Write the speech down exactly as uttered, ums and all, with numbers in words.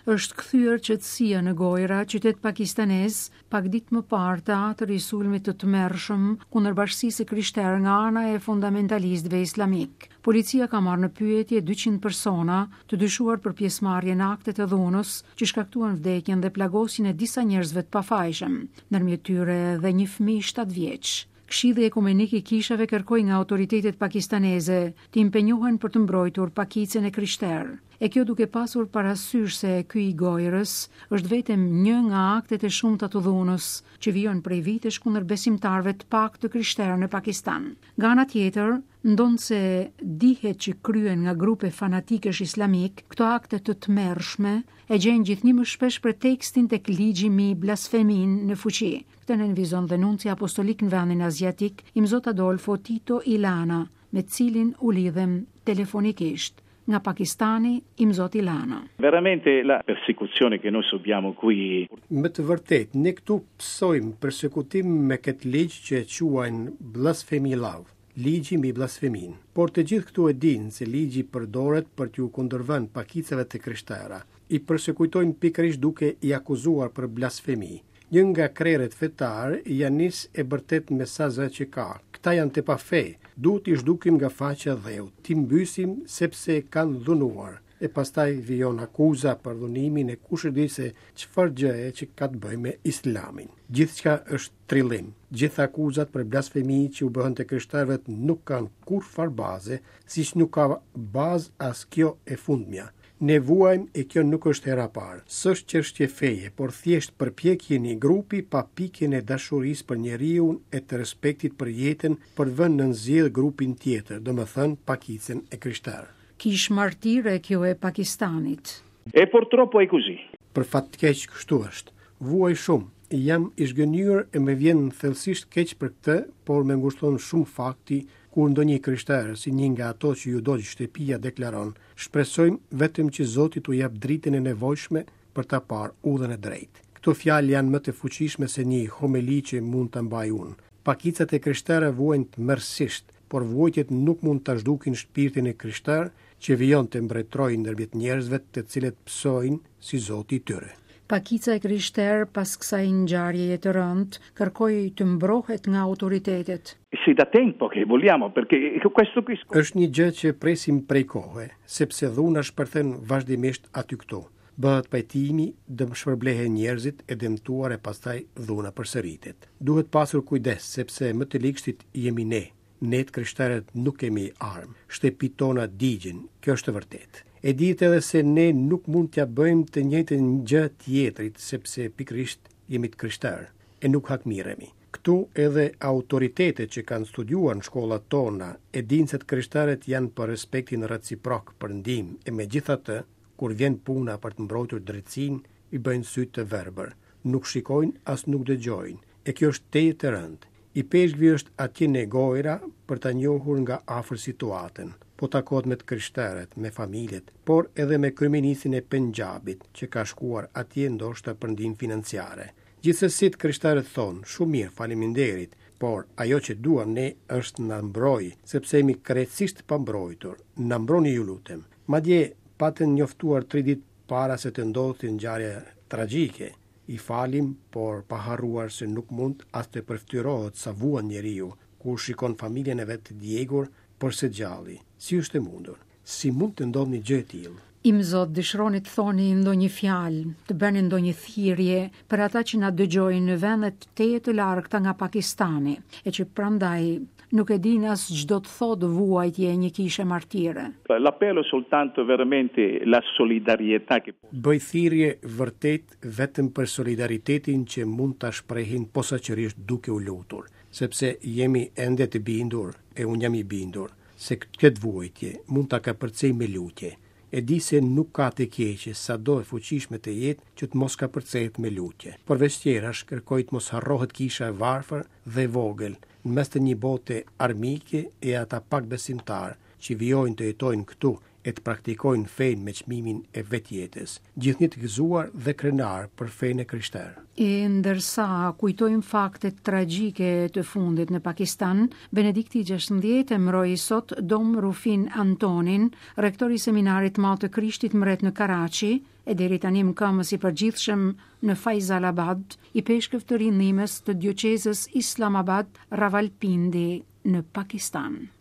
është kthyer qetësia në Gojra, qytet pakistanez, pak ditë më parë teatri i sulmit të tmerrshëm kundër bashkisë krishtere nga ana e fundamentalistëve islamik. Policia ka marrë në pyetje dyqind persona të dyshuar për pjesëmarrje në akte të dhunës që shkaktuan vdekjen dhe plagosjen e disa njerëzve të pafajshëm, ndërmjet tyre edhe një fëmijë shtatë vjeç. Këshilli Ekumenik i Kishave kërkoi nga autoritetet pakistaneze të impenjohen për të mbrojtur pakicën e krishterë. E kjo duke pasur parasysh se ky i Gojrës është vetëm një nga aktet e shumta të dhunës që vijojnë prej vitesh kundër besimtarëve të pak të krishterë në Pakistan. Nga ana tjetër, ndonse dihet që kryen nga grupe fanatikesh islamik, këto akte të tmerrshme e gjen gjithnjë më shpesh pretekstin tek ligji mbi blasfemin në fuqi. Këtë nënvizon dhe nunci apostolik në vendin azjatik, Imzot Adolfo Tito Ilana, me cilin u lidhem telefonikisht. Nga Pakistani, Imzot Ilana. Veramente la persecuzione che noi subiamo qui. Me të vërtet, ne këtu pësojmë persekutim me këtë ligj që e quajnë blasfemi lav, ligji mbi blasfemin. Por të gjithë këtu e dinë se ligji përdoret për t'ju kundërvënë pakicave të krishtera. I persekujtojnë pikërisht duke i akuzuar për blasfemi. Një nga krerët fetar janë nis e bërtet mesazhe që ka. Këta janë të pa fe, duhet i zhdukim nga faqja dheu, ti mbysim sepse kanë dhunuar. E pastaj vijon akuza për dhunimin e kush e di se çfarë gjë e që ka të bëjë me Islamin. Gjithçka është trillim. Gjithë akuzat për blasfemi që u bëhen te krishterët nuk kanë kurrfar baze, siç nuk ka bazë as kjo e fundmja. Ne vuajmë e kjo nuk është hera parë. S'është çështje feje, por thjesht përpjekje një grupi pa pikjen e dashurisë për njeriu e të respektit për jetën për vënë në nxjerr grupin tjetër, domethënë pakicën e krishterë. Kish martire kjo e Pakistanit. E purtroppo è così. Për fat të keq kështu është. Vuaj shumë. Jam i zgënjur e më vjen thellësisht keq për këtë, por më ngushton shumë fakti kur ndonjë krishterë, si një nga ato që ju dogj shtëpia deklaron, shpresojmë vetëm që Zoti t'u jap dritën e nevojshme për ta parë udhën e drejtë. Këto fjalë janë më të fuqishme se një homili që mund ta mbaj unë. Pakicat e krishterë vuajnë tmerrsisht, por vuajtjet nuk mund ta zhdukin shpirtin e krishterë që vijon të mbretërojë ndërmjet njerëzve të cilët psojnë si Zoti i tyre. Pakica e krishterë pas kësaj ngjarjeje të rëndë kërkoi të mbrohet nga autoritetet. Sì, da tempo che vogliamo, perché questo qui... Është një gjë që presim prej kohe, sepse dhuna shpërthen vazhdimisht aty këtu. Bëhet pajtimi, dëm shpërblehen njerëzit e dëmtuar e pastaj dhuna përsëritet. Duhet pasur kujdes, sepse më të ligshtit jemi ne. Ne të krishterët nuk kemi armë. Shtëpitë tona digjen, kjo është e vërtetë. E ditë edhe se ne nuk mund t'ja bëjmë të njëjtën gjë tjetrit, sepse pikërisht jemi të krishterë e nuk hakmiremi. Këtu edhe autoritetet që kanë studiuar në shkollat tona e dinë se të krishterët janë për respektin reciprok për ndihmë e megjithatë, kur vjen puna për të mbrojtur drejtësinë, i bëjnë sy të verbër. Nuk shikojnë as nuk dëgjojnë. E kjo është teje të rëndë. I peshkvi është atje në Gojra për ta njohur nga afër situatën. Po takohet me të krishterët, me familjet, por edhe me kryeministin e Pendjabit, që ka shkuar atje ndoshta për ndihmë financiare. Gjithsesi të krishterët thonë, shumë mirë, faleminderit, por ajo që duam ne është na mbroj, sepse jemi krejtësisht pa mbrojtur. Na mbroni ju lutem. Madje patën njoftuar tri ditë para se të ndodhte ngjarja tragjike. I falim, por pa harruar se nuk mund as të përftyrohet sa vuan njeriu, kur shikon familjen e vet të djegur për së gjalli. Si është e mundur? Si mund të ndodhë një gjë e tillë? Imzot, dëshironi të thoni ndonjë fjalë, të bëni ndonjë thirrje për ata që na dëgjojnë në vende të të largëta nga Pakistani, e që prandaj nuk e din as çdo të thotë vuajtje një kishe martire. L'appello soltanto veramente la solidarietà che bëj thirrje vërtet vetëm për solidaritetin që mund ta shprehin posaçërisht duke u lutur, sepse jemi ende të bindur e unë jam i bindur se këtë vuajtje mund ta kapërcej me lutje. E di se nuk ka të keqe sa do e fuqishme të jetë që të mos ka përcehet me lutje. Përveç tjerash, kërkoj të mos harrohet kisha e varfër dhe vogël, në mes të një bote armike e ata pak besimtar që vijojnë të jetojnë këtu e të praktikojnë fenë me çmimin e vetjetës, gjithnjë të gëzuar dhe krenar për fenë e krishterë. E ndërsa kujtojmë faktet tragjike të fundit në Pakistan, Benedikti gjashtëdhjetë emëroi sot Dom Rufin Antonin, rektori i seminarit të Madh të Krishtit Mret në Karachi, e deri tani mëkamës i përgjithshëm në Faisalabad i peshkëve të rindhimës të dioqezës Islamabad Rawalpindi në Pakistan.